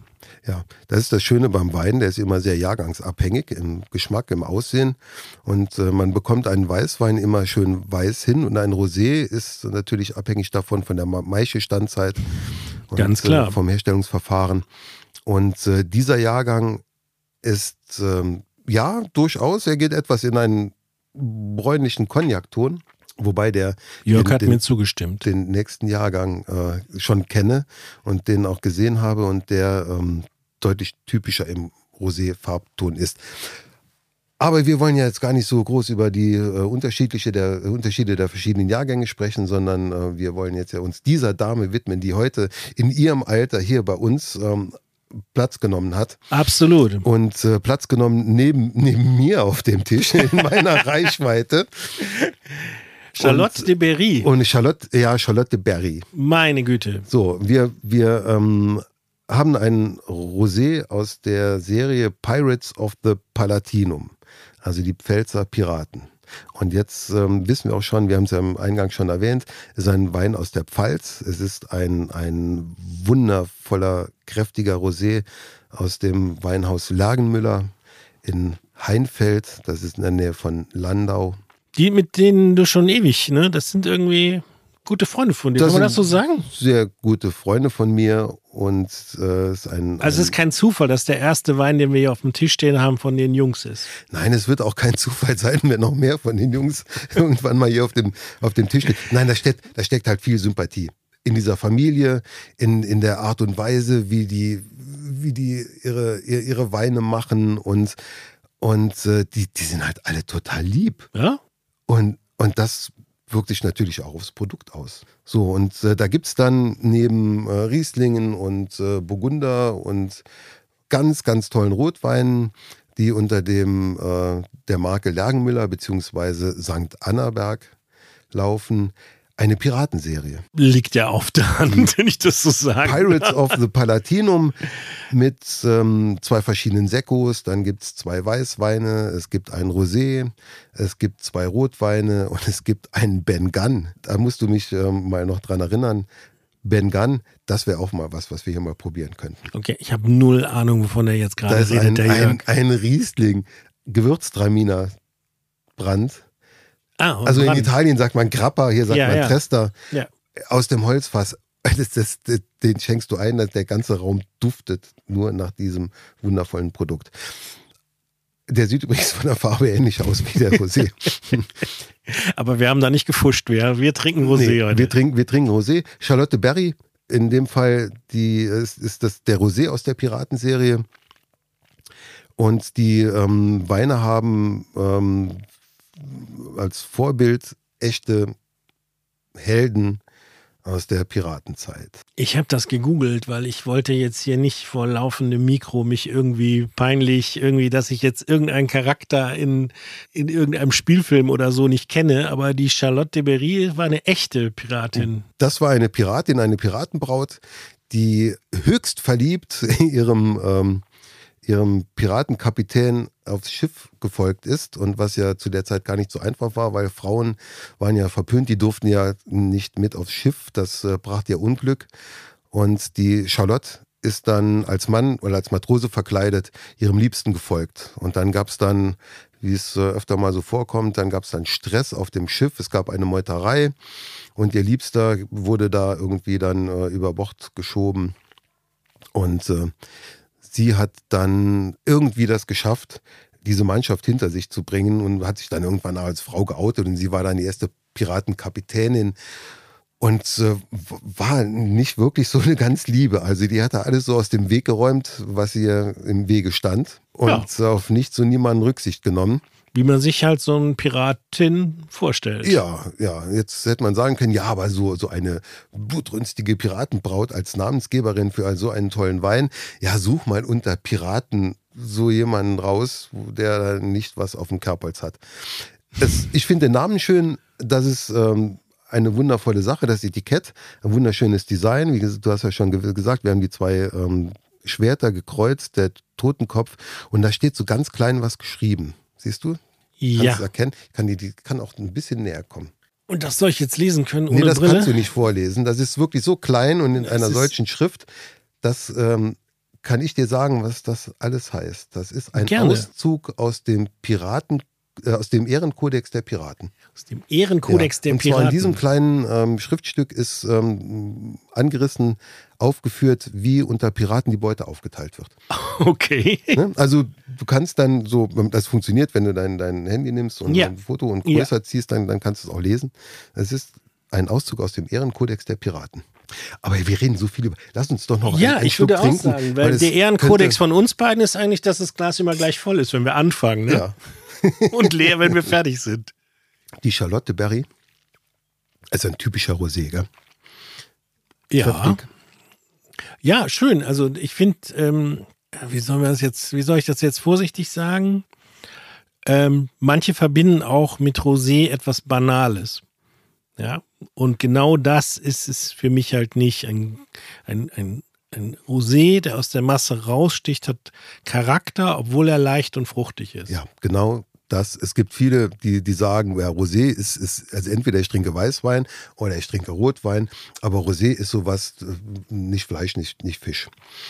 Ja, das ist das Schöne beim Wein, der ist immer sehr jahrgangsabhängig im Geschmack, im Aussehen und man bekommt einen Weißwein immer schön weiß hin und ein Rosé ist natürlich abhängig davon von der Maische-Standzeit und Ganz klar. Vom Herstellungsverfahren. Und dieser Jahrgang ist ja durchaus, er geht etwas in einen bräunlichen Cognac-Ton. Wobei Jörg hat mir zugestimmt. Den nächsten Jahrgang schon kenne und den auch gesehen habe und der deutlich typischer im Rosé-Farbton ist. Aber wir wollen ja jetzt gar nicht so groß über die Unterschiede der verschiedenen Jahrgänge sprechen, sondern wir wollen jetzt ja uns dieser Dame widmen, die heute in ihrem Alter hier bei uns Platz genommen hat. Absolut. Und Platz genommen neben mir auf dem Tisch in meiner Reichweite. Charlotte de Berry. Und Charlotte de Berry. Meine Güte. So, wir haben einen Rosé aus der Serie Pirates of the Palatinum, also die Pfälzer Piraten. Und jetzt wissen wir auch schon, wir haben es ja im Eingang schon erwähnt, es ist ein Wein aus der Pfalz. Es ist ein wundervoller, kräftiger Rosé aus dem Weinhaus Lagenmüller in Heinfeld. Das ist in der Nähe von Landau. Die, mit denen du schon ewig, ne? Das sind irgendwie gute Freunde von dir. Kann man das so sagen? Sehr gute Freunde von mir und ist Also es ist kein Zufall, dass der erste Wein, den wir hier auf dem Tisch stehen haben, von den Jungs ist. Nein, es wird auch kein Zufall sein, wenn noch mehr von den Jungs irgendwann mal hier auf dem Tisch stehen. Nein, da steckt halt viel Sympathie in dieser Familie, in der Art und Weise, wie die ihre Weine machen und die sind halt alle total lieb. Ja? Und das wirkt sich natürlich auch aufs Produkt aus. So, und da gibt es dann neben Rieslingen und Burgunder und ganz, ganz tollen Rotweinen, die unter der Marke Lagenmüller bzw. St. Annaberg laufen, eine Piratenserie. Liegt ja auf der Hand, wenn ich das so sage. Pirates of the Palatinum mit 2 verschiedenen Seccos, dann gibt es 2 Weißweine, es gibt ein Rosé, es gibt 2 Rotweine und es gibt einen Ben Gunn. Da musst du mich mal noch dran erinnern. Ben Gunn, das wäre auch mal was wir hier mal probieren könnten. Okay, ich habe 0 Ahnung, wovon er jetzt gerade redet. Da ist ein Riesling, Gewürztraminer Brand. Also in Italien sagt man Grappa, hier sagt man Tresta, aus dem Holzfass. Den schenkst du ein, der ganze Raum duftet nur nach diesem wundervollen Produkt. Der sieht übrigens von der Farbe ähnlich aus wie der Rosé. Aber wir haben da nicht gefuscht, wir trinken Rosé heute. Wir trinken Rosé. Charlotte Berry, in dem Fall ist das der Rosé aus der Piratenserie. Und die Weine haben als Vorbild echte Helden aus der Piratenzeit. Ich habe das gegoogelt, weil ich wollte jetzt hier nicht vor laufendem Mikro mich irgendwie peinlich, dass ich jetzt irgendeinen Charakter in irgendeinem Spielfilm oder so nicht kenne, aber die Charlotte de Berry war eine echte Piratin. Das war eine Piratin, eine Piratenbraut, die höchst verliebt ihrem Piratenkapitän aufs Schiff gefolgt ist und was ja zu der Zeit gar nicht so einfach war, weil Frauen waren ja verpönt, die durften ja nicht mit aufs Schiff, das brachte ja Unglück und die Charlotte ist dann als Mann oder als Matrose verkleidet ihrem Liebsten gefolgt und dann gab es dann, wie es öfter mal so vorkommt, dann gab es dann Stress auf dem Schiff, es gab eine Meuterei und ihr Liebster wurde da irgendwie dann über Bord geschoben und sie hat dann irgendwie das geschafft, diese Mannschaft hinter sich zu bringen und hat sich dann irgendwann als Frau geoutet und sie war dann die erste Piratenkapitänin und war nicht wirklich so eine ganz Liebe. Also die hatte alles so aus dem Weg geräumt, was ihr im Wege stand und auf nichts und niemanden Rücksicht genommen. Wie man sich halt so eine Piratin vorstellt. Ja, jetzt hätte man sagen können, ja, aber so eine blutrünstige Piratenbraut als Namensgeberin für so einen tollen Wein, ja, such mal unter Piraten so jemanden raus, der nicht was auf dem Kerbholz hat. Ich finde den Namen schön, das ist eine wundervolle Sache, das Etikett, ein wunderschönes Design, wie gesagt, du hast ja schon gesagt, wir haben die 2 Schwerter gekreuzt, der Totenkopf und da steht so ganz klein was geschrieben. Siehst du? Ja. Kannst du erkennen? Die kann auch ein bisschen näher kommen. Und das soll ich jetzt lesen können ohne Nee, das Brille? kannst du nicht vorlesen. Das ist wirklich so klein und in einer solchen Schrift, dass kann ich dir sagen, was das alles heißt. Das ist ein Gerne. Auszug aus dem aus dem Ehrenkodex der Piraten. Aus dem Ehrenkodex der und Piraten. zwar in diesem kleinen Schriftstück ist angerissen, aufgeführt, wie unter Piraten die Beute aufgeteilt wird. Okay. Ne? Also du kannst dann so, das funktioniert, wenn du dein Handy nimmst und ein Foto und größer ziehst, dann kannst du es auch lesen. Es ist ein Auszug aus dem Ehrenkodex der Piraten. Aber wir reden so viel über. Lass uns doch noch einen ich Schluck würde auch trinken, sagen, weil der Ehrenkodex von uns beiden ist eigentlich, dass das Glas immer gleich voll ist, wenn wir anfangen. Ne? Ja. Und leer, wenn wir fertig sind. Die Charlotte Berry ist ein typischer Rosé, gell? Ja. Kräftig. Ja, schön. Also ich finde, wie soll ich das jetzt vorsichtig sagen? Manche verbinden auch mit Rosé etwas Banales. Ja. Und genau das ist es für mich halt nicht. Ein Rosé, der aus der Masse raussticht, hat Charakter, obwohl er leicht und fruchtig ist. Ja, genau das. Es gibt viele, die sagen, ja, Rosé ist, also entweder ich trinke Weißwein oder ich trinke Rotwein, aber Rosé ist sowas, nicht Fleisch, nicht Fisch.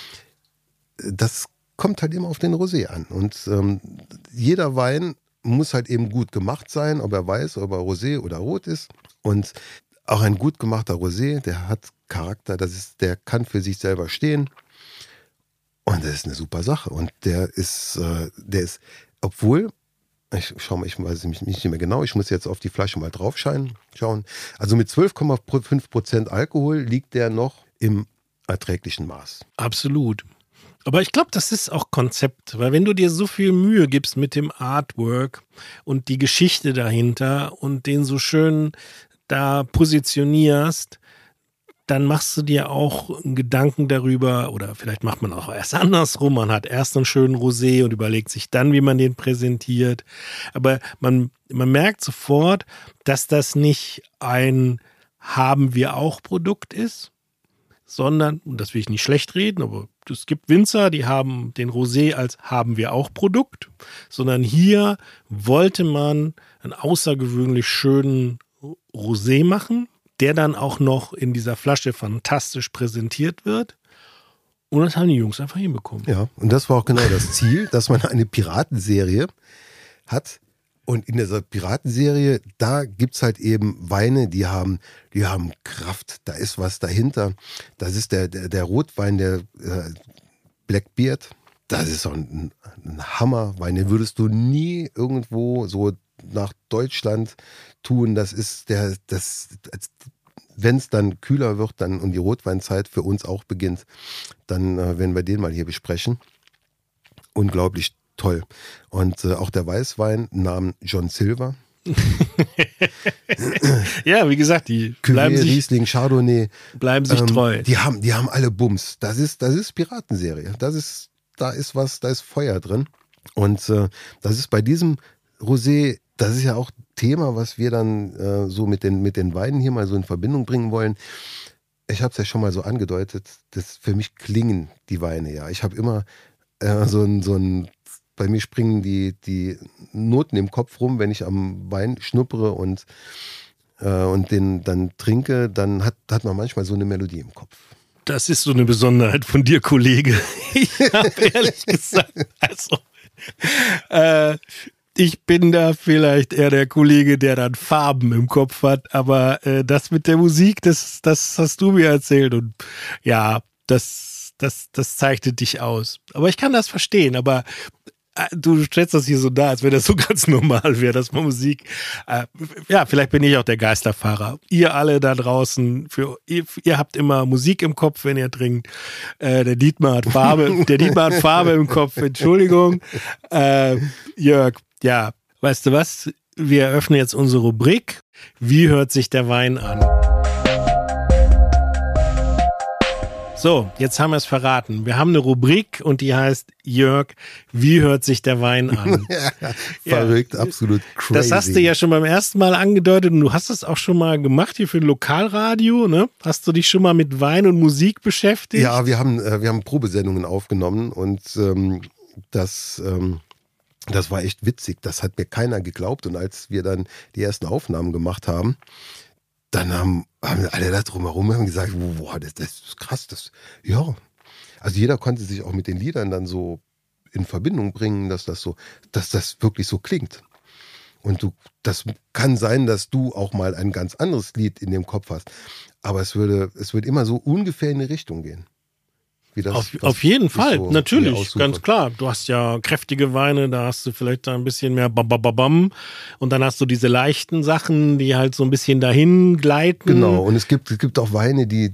Das kommt halt immer auf den Rosé an. Und jeder Wein muss halt eben gut gemacht sein, ob er weiß, ob er Rosé oder rot ist. Und auch ein gut gemachter Rosé, der hat Charakter, der kann für sich selber stehen. Und das ist eine super Sache. Und der ist, obwohl, ich weiß nicht mehr genau, ich muss jetzt auf die Flasche mal drauf schauen. Also mit 12,5% Alkohol liegt der noch im erträglichen Maß. Absolut. Aber ich glaube, das ist auch Konzept, weil wenn du dir so viel Mühe gibst mit dem Artwork und die Geschichte dahinter und den so schön da positionierst, dann machst du dir auch Gedanken darüber, oder vielleicht macht man auch erst andersrum, man hat erst einen schönen Rosé und überlegt sich dann, wie man den präsentiert. Aber man merkt sofort, dass das nicht ein Haben-wir-auch-Produkt ist, sondern, und das will ich nicht schlecht reden, aber es gibt Winzer, die haben den Rosé als Haben-wir-auch-Produkt, sondern hier wollte man einen außergewöhnlich schönen Rosé machen, der dann auch noch in dieser Flasche fantastisch präsentiert wird. Und das haben die Jungs einfach hinbekommen. Ja, und das war auch genau das Ziel, dass man eine Piratenserie hat. Und in dieser Piratenserie, da gibt es halt eben Weine, die haben Kraft, da ist was dahinter. Das ist der Rotwein, der Blackbeard. Das ist auch ein Hammerwein, den würdest du nie irgendwo so nach Deutschland tun. Das ist wenn es dann kühler wird dann und die Rotweinzeit für uns auch beginnt, dann werden wir den mal hier besprechen. Unglaublich toll. Und auch der Weißwein nahm John Silver. Ja, wie gesagt, die Cuvée, Riesling, Chardonnay. Bleiben sich treu. Die haben alle Bums. Das ist Piratenserie. Da ist Feuer drin. Und das ist bei diesem Rosé, das ist ja auch Thema, was wir dann so mit den Weinen hier mal so in Verbindung bringen wollen. Ich habe es ja schon mal so angedeutet, dass für mich klingen die Weine ja. Ich habe immer bei mir springen die Noten im Kopf rum, wenn ich am Wein schnuppere und den dann trinke, dann hat man manchmal so eine Melodie im Kopf. Das ist so eine Besonderheit von dir, Kollege. Ich habe ehrlich gesagt, ich bin da vielleicht eher der Kollege, der dann Farben im Kopf hat, aber das mit der Musik, das hast du mir erzählt und ja, das zeichnet dich aus. Aber ich kann das verstehen, aber du stellst das hier so dar, als wenn das so ganz normal wäre, dass man Musik, ja, vielleicht bin ich auch der Geisterfahrer. Ihr alle da draußen, ihr habt immer Musik im Kopf, wenn ihr trinkt. Der Dietmar hat Farbe im Kopf, Entschuldigung. Jörg, ja, weißt du was? Wir eröffnen jetzt unsere Rubrik. Wie hört sich der Wein an? So, jetzt haben wir es verraten. Wir haben eine Rubrik und die heißt, Jörg, wie hört sich der Wein an? Verrückt, ja, absolut crazy. Das hast du ja schon beim ersten Mal angedeutet und du hast es auch schon mal gemacht hier für ein Lokalradio, ne? Hast du dich schon mal mit Wein und Musik beschäftigt? Ja, wir haben Probesendungen aufgenommen und das war echt witzig. Das hat mir keiner geglaubt und als wir dann die ersten Aufnahmen gemacht haben, dann haben alle da drumherum gesagt, boah, das ist krass, ja. Also jeder konnte sich auch mit den Liedern dann so in Verbindung bringen, dass das wirklich so klingt. Und das kann sein, dass du auch mal ein ganz anderes Lied in dem Kopf hast. Aber es wird immer so ungefähr in eine Richtung gehen. Auf jeden Fall, so natürlich, ganz klar. Du hast ja kräftige Weine, da hast du vielleicht da ein bisschen mehr Bam. Und dann hast du diese leichten Sachen, die halt so ein bisschen dahin gleiten. Genau, und es gibt auch Weine, die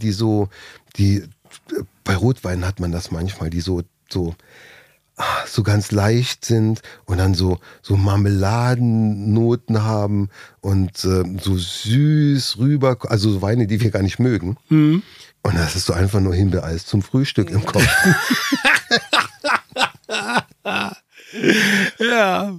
bei Rotweinen hat man das manchmal, die so ganz leicht sind und dann so Marmeladennoten haben und so süß rüber, also so Weine, die wir gar nicht mögen. Mhm. Und das ist so einfach nur Himbeereis zum Frühstück im Kopf. Ja.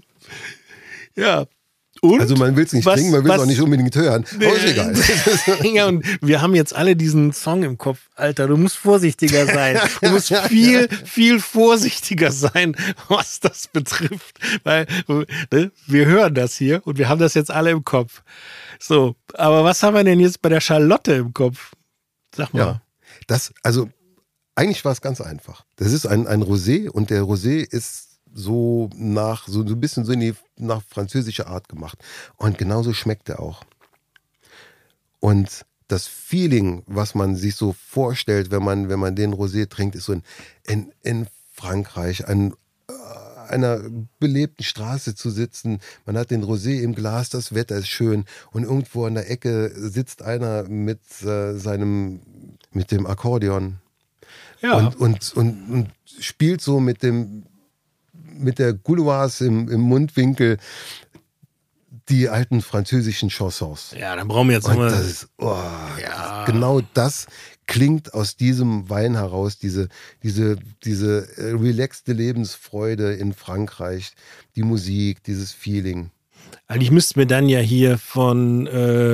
Und also man will es nicht trinken, man will es auch nicht unbedingt hören. Aber ist egal. Ja, und wir haben jetzt alle diesen Song im Kopf. Alter, du musst vorsichtiger sein. Du musst viel, viel vorsichtiger sein, was das betrifft. Weil wir hören das hier und wir haben das jetzt alle im Kopf. So, aber was haben wir denn jetzt bei der Charlotte im Kopf? Sag mal. Ja, eigentlich war es ganz einfach. Das ist ein Rosé und der Rosé ist so ein bisschen so nach französischer Art gemacht. Und genauso schmeckt er auch. Und das Feeling, was man sich so vorstellt, wenn man den Rosé trinkt, ist so in Frankreich, an einer belebten Straße zu sitzen. Man hat den Rosé im Glas, das Wetter ist schön und irgendwo an der Ecke sitzt einer mit dem Akkordeon. Ja. Und spielt so mit der Gauloise im Mundwinkel die alten französischen Chansons. Ja, dann brauchen wir jetzt nochmal. Das ist, genau das klingt aus diesem Wein heraus, diese relaxte Lebensfreude in Frankreich, die Musik, dieses Feeling. Also ich müsste mir dann ja hier von,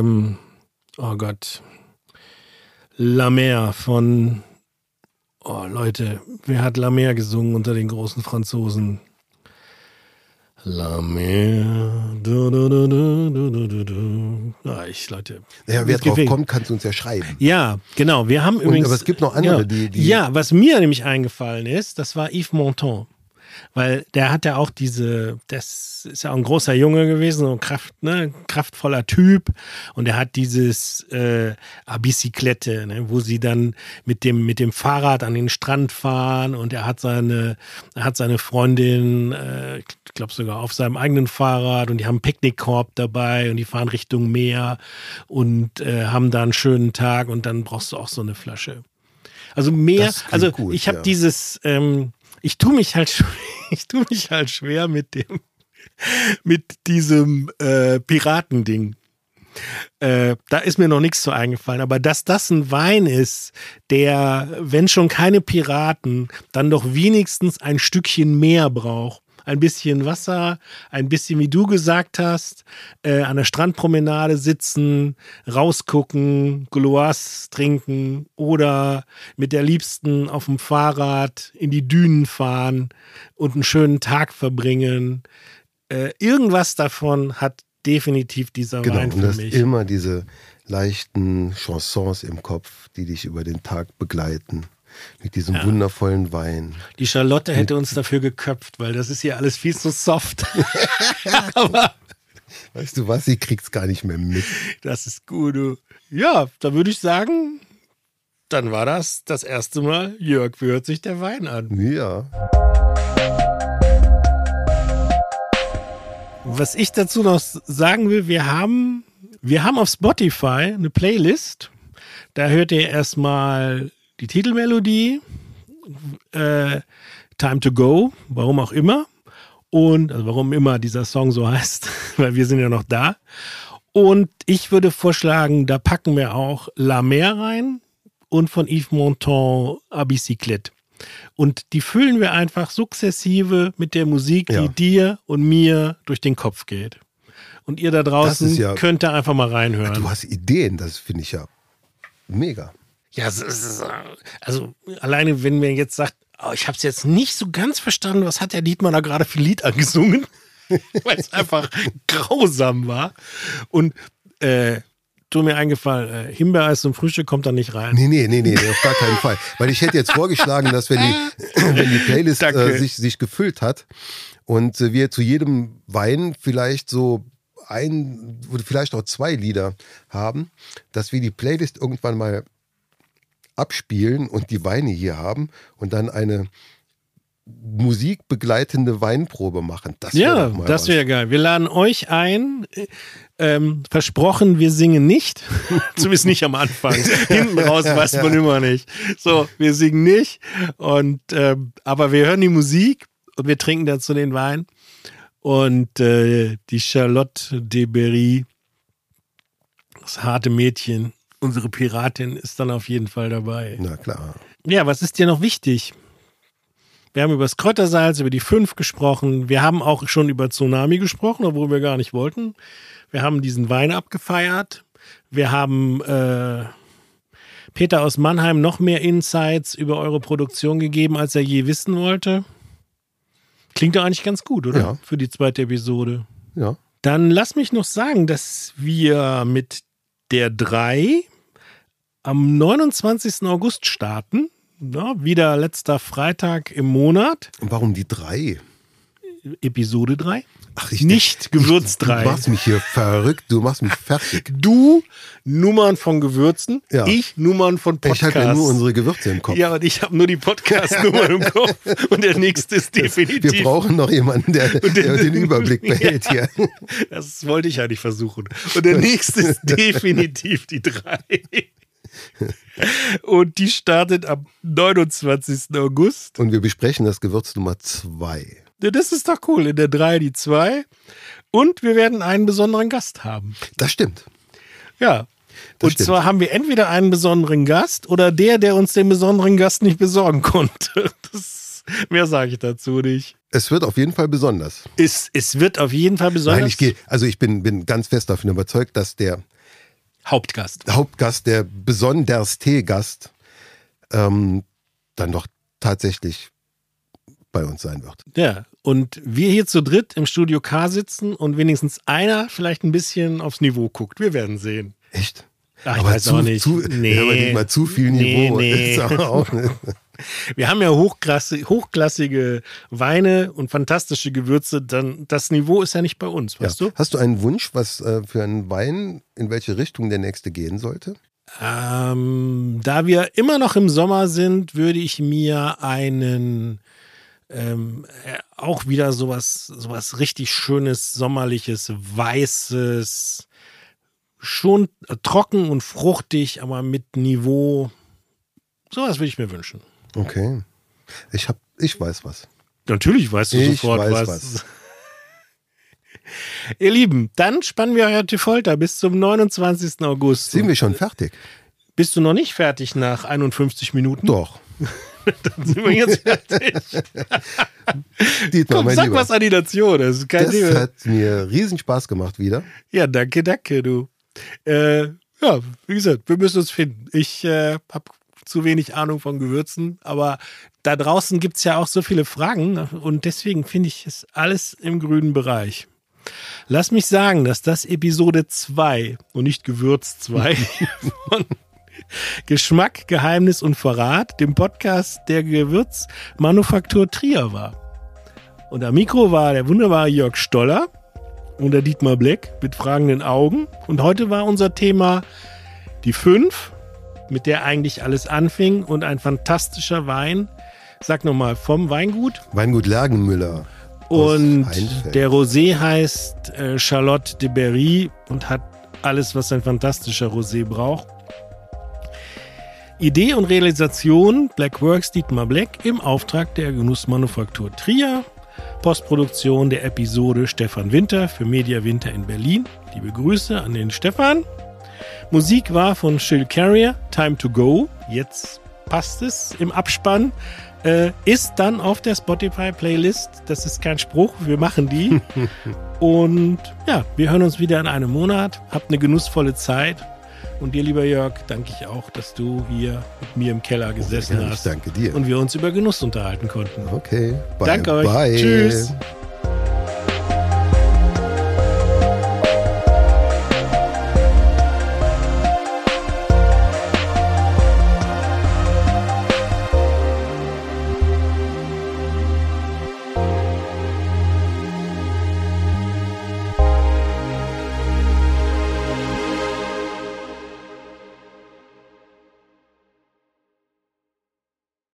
La Mer von, Leute, wer hat La Mer gesungen unter den großen Franzosen? La Mer, Leute. Ja, wer drauf kommt, kannst du uns ja schreiben. Ja, genau. Wir haben übrigens. Aber es gibt noch andere, die. Ja, was mir nämlich eingefallen ist, das war Yves Montand. Weil der hat ja auch das ist ja auch ein großer Junge gewesen, so ein kraftvoller Typ. Und er hat dieses Bicyclette, wo sie dann mit dem Fahrrad an den Strand fahren und er hat seine Freundin, ich glaube sogar auf seinem eigenen Fahrrad und die haben einen Picknickkorb dabei und die fahren Richtung Meer und haben da einen schönen Tag und dann brauchst du auch so eine Flasche. Also mehr, also gut, ich habe dieses ich tue mich halt schwer mit diesem Piratending. Da ist mir noch nichts so eingefallen, aber dass das ein Wein ist, der, wenn schon keine Piraten, dann doch wenigstens ein Stückchen mehr braucht. Ein bisschen Wasser, ein bisschen, wie du gesagt hast, an der Strandpromenade sitzen, rausgucken, Gauloise trinken oder mit der Liebsten auf dem Fahrrad in die Dünen fahren und einen schönen Tag verbringen. Irgendwas davon hat definitiv dieser Wein für mich. Und du hast immer diese leichten Chansons im Kopf, die dich über den Tag begleiten. Mit diesem wundervollen Wein. Die Charlotte hätte uns dafür geköpft, weil das ist hier alles viel zu soft. Aber weißt du was, sie kriegt's gar nicht mehr mit. Das ist gut, du. Ja, da würde ich sagen, dann war das erste Mal, Jörg, wie hört sich der Wein an? Ja. Was ich dazu noch sagen will, wir haben auf Spotify eine Playlist. Da hört ihr erstmal die Titelmelodie, Time to Go, warum auch immer. Und also warum immer dieser Song so heißt, weil wir sind ja noch da. Und ich würde vorschlagen, da packen wir auch La Mer rein und von Yves Montand A Bicyclette. Und die füllen wir einfach sukzessive mit der Musik, die dir und mir durch den Kopf geht. Und ihr da draußen könnt da einfach mal reinhören. Du hast Ideen, das finde ich ja mega. Ja, also alleine wenn mir jetzt sagt, ich habe es jetzt nicht so ganz verstanden, was hat der Dietmar da gerade für ein Lied angesungen, weil es einfach grausam war. Und tu mir eingefallen, Himbeereis zum Frühstück kommt da nicht rein. Nee, auf gar keinen Fall. Weil ich hätte jetzt vorgeschlagen, dass wenn die Playlist sich gefüllt hat und wir zu jedem Wein vielleicht so vielleicht auch 2 Lieder haben, dass wir die Playlist irgendwann mal abspielen und die Weine hier haben und dann eine musikbegleitende Weinprobe machen. Das wäre geil. Wir laden euch ein. Versprochen, wir singen nicht. Zumindest nicht am Anfang. Hinten raus weiß man immer nicht. So, wir singen nicht. Aber wir hören die Musik und wir trinken dazu den Wein. Und die Charlotte de Berry, das harte Mädchen, unsere Piratin, ist dann auf jeden Fall dabei. Na klar. Ja, was ist dir noch wichtig? Wir haben über das Kräutersalz, über die 5 gesprochen. Wir haben auch schon über Tsunami gesprochen, obwohl wir gar nicht wollten. Wir haben diesen Wein abgefeiert. Wir haben Peter aus Mannheim noch mehr Insights über eure Produktion gegeben, als er je wissen wollte. Klingt doch eigentlich ganz gut, oder? Ja. Für die 2. Episode. Ja. Dann lass mich noch sagen, dass wir mit der 3 am 29. August starten. Ja, wieder letzter Freitag im Monat. Und warum die 3? Episode 3? Ach, nicht Gewürz 3. Du machst mich hier verrückt, du machst mich fertig. Du Nummern von Gewürzen, ja. Ich Nummern von Podcasts. Ich habe ja nur unsere Gewürze im Kopf. Ja, und ich habe nur die Podcast-Nummer im Kopf. Und der nächste ist definitiv... Wir brauchen noch jemanden, der den Überblick behält hier. Das wollte ich ja nicht versuchen. Und der nächste ist definitiv die 3. Und die startet am 29. August. Und wir besprechen das Gewürz Nummer 2. Das ist doch cool. In der 3 die 2. Und wir werden einen besonderen Gast haben. Das stimmt. Ja. Und zwar haben wir entweder einen besonderen Gast oder der uns den besonderen Gast nicht besorgen konnte. Mehr sage ich dazu nicht. Es wird auf jeden Fall besonders. Es wird auf jeden Fall besonders. Nein, ich bin ganz fest davon überzeugt, dass der Hauptgast, der besonderste Gast, dann doch tatsächlich bei uns sein wird. Ja, und wir hier zu dritt im Studio K sitzen und wenigstens einer vielleicht ein bisschen aufs Niveau guckt. Wir werden sehen. Echt? Ach, ich weiß auch nicht. Nicht mal zu viel Niveau. Nee. Ist auch nicht. Wir haben ja hochklassige Weine und fantastische Gewürze. Dann das Niveau ist ja nicht bei uns, weißt du? Hast du einen Wunsch, was für einen Wein, in welche Richtung der nächste gehen sollte? Da wir immer noch im Sommer sind, würde ich mir einen auch wieder sowas richtig Schönes, Sommerliches, Weißes, schon trocken und fruchtig, aber mit Niveau. Sowas würde ich mir wünschen. Okay. Ich weiß was. Natürlich weißt du sofort was. Ihr Lieben, dann spannen wir euch auf die Folter bis zum 29. August. Sind wir schon fertig? Bist du noch nicht fertig nach 51 Minuten? Doch. Dann sind wir jetzt fertig. Dietmar, komm, sag was an die Nation. Das hat mir riesen Spaß gemacht wieder. Ja, danke, du. Ja, wie gesagt, wir müssen uns finden. Ich habe zu wenig Ahnung von Gewürzen, aber da draußen gibt es ja auch so viele Fragen und deswegen finde ich es alles im grünen Bereich. Lass mich sagen, dass das Episode 2 und nicht Gewürz 2 von Geschmack, Geheimnis und Verrat, dem Podcast der Gewürzmanufaktur Trier war. Und am Mikro war der wunderbare Jörg Stoller und der Dietmar Bleck mit fragenden Augen. Und heute war unser Thema die 5, mit der eigentlich alles anfing und ein fantastischer Wein. Sag nochmal, vom Weingut? Weingut Lergenmüller. Und der Rosé heißt Charlotte de Berry und hat alles, was ein fantastischer Rosé braucht. Idee und Realisation Blackworks Dietmar Bleck im Auftrag der Genussmanufaktur Trier. Postproduktion der Episode Stefan Winter für Media Winter in Berlin. Liebe Grüße an den Stefan. Musik war von Chill Carrier, Time to Go. Jetzt passt es im Abspann. Ist dann auf der Spotify-Playlist. Das ist kein Spruch, wir machen die. Und ja, wir hören uns wieder in einem Monat. Habt eine genussvolle Zeit. Und dir, lieber Jörg, danke ich auch, dass du hier mit mir im Keller gesessen hast. Danke dir. Und wir uns über Genuss unterhalten konnten. Okay, danke euch. Bye. Tschüss.